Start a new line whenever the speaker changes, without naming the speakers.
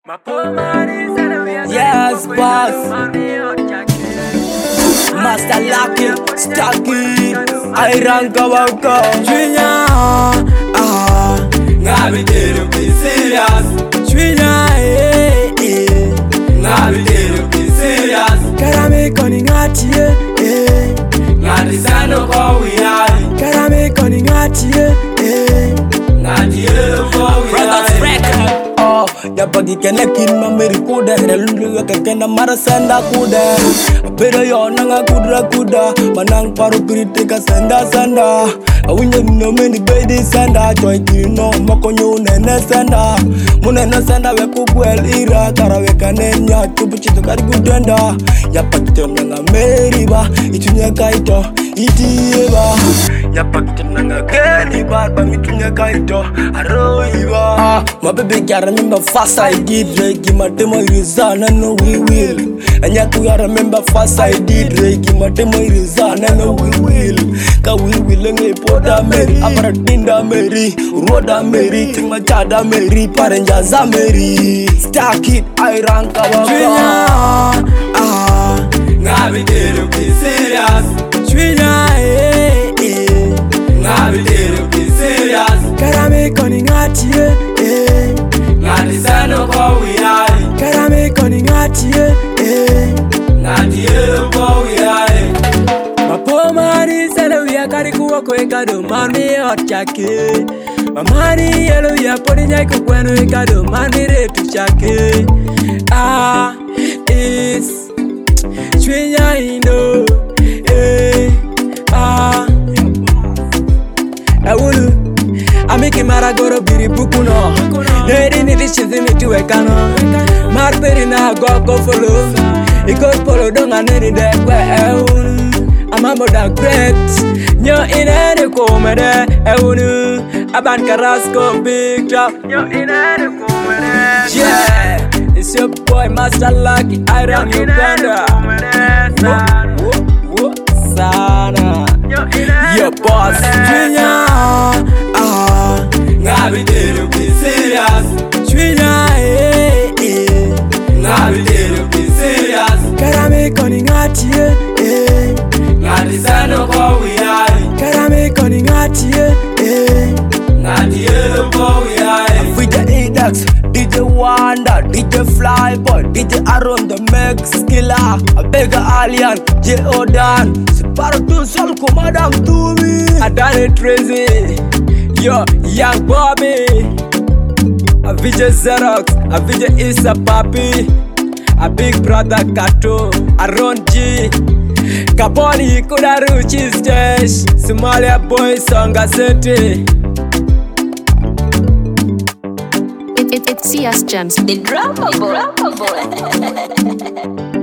Yes, boss. Master Lucky, Stucky, Iron Kawaka.
Junior,
Ngabi dero be serious.
Junior,
Ngabi dero be serious.
Karame koni ngati,
Ngati sano kwa wiyari.
Karame koni ngati,
Ngati yelo kwa wiyari.
Ya bagi kena kin mameri kuda Relundu ya kena marasanda kuda Pero yo nanga kuda Manang paru kritika sanda Awinyo no meni baby sanda Joy kino makonyo nene sanda Munene sanda we kubwel ira Kara we kanenya chupu chito kari kudenda Ya pakito nanga meri ba Itunya kaito iti ba Ya pakito nanga geni ba Bamitunya kaito aroi ba My baby girl remember fast I did Reiki my demo irizana no we will And yaku ya remember fast I did Reiki my demo irizana no we will Ka we will nge poda meri Apara dinda meri Roda meri Tingma chada meri Parenja za meri Stack it Iron Kawaka Junior
Ngabi dero be serious.
Junior
Ngabi dero be serious.
Karame koni ngati
Ngati sano kwa wiyari.
Karame koni ngati
Ngati yelo kwa wiyari.
Mapomari selo ya kari kuwa kwekado mami otchake Mamari yelo ya podi nyai kukweno ekado mami retu chake Is Chwinya indo Ewulu Amiki maragoro biri bukuno Neri niti chizi niti wekano Marperi na gogo follow Iko polo donga neri dekwe ewulu Amamo da great Nyo inere komede ewulu Aban Carrasco big drop Nyo inere komede Yeah It's your boy Master Lucky Iron Uganda Sana Your boss Junior
Ngabi dero be serious.
Junior
Ngabi dero be serious.
Karame koni ngati
Ngati sano kwa wiyari.
Karame koni ngati
Ngati yelo kwa wiyari.
DJ Index, DJ Wanda, DJ Flyboy, DJ Aaron the Max Killer, Abega Alien, J Odan, Separo tu sol ko Madam Tumi, Adane Tracy, yo Young Bobby, Avija Xerox, Avija Issa Papi, a Big Brother Kato, Aaron G, Kaponi Kudaru Cheese Dash, Somalia Boy Songa City.
It's CS Gems, the drama boy.